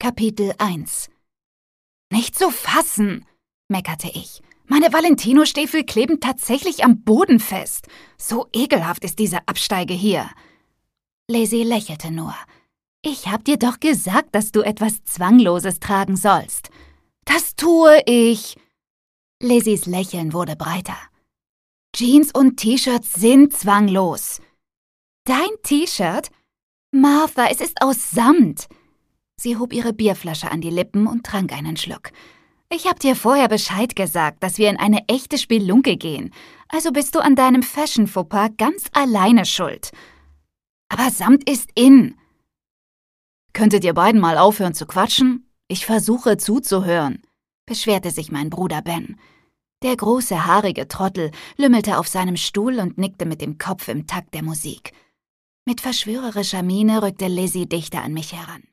Kapitel 1 »Nicht zu fassen«, meckerte ich. »Meine Valentino-Stiefel kleben tatsächlich am Boden fest. So ekelhaft ist diese Absteige hier.« Lizzie lächelte nur. »Ich hab dir doch gesagt, dass du etwas Zwangloses tragen sollst.« »Das tue ich!« Lizzies Lächeln wurde breiter. »Jeans und T-Shirts sind zwanglos.« »Dein T-Shirt? Martha, es ist aus Samt.« Sie hob ihre Bierflasche an die Lippen und trank einen Schluck. »Ich hab dir vorher Bescheid gesagt, dass wir in eine echte Spelunke gehen. Also bist du an deinem Fashion-Fauxpas ganz alleine schuld. Aber Samt ist in.« »Könntet ihr beiden mal aufhören zu quatschen? Ich versuche zuzuhören«, beschwerte sich mein Bruder Ben. Der große, haarige Trottel lümmelte auf seinem Stuhl und nickte mit dem Kopf im Takt der Musik. Mit verschwörerischer Miene rückte Lizzie dichter an mich heran.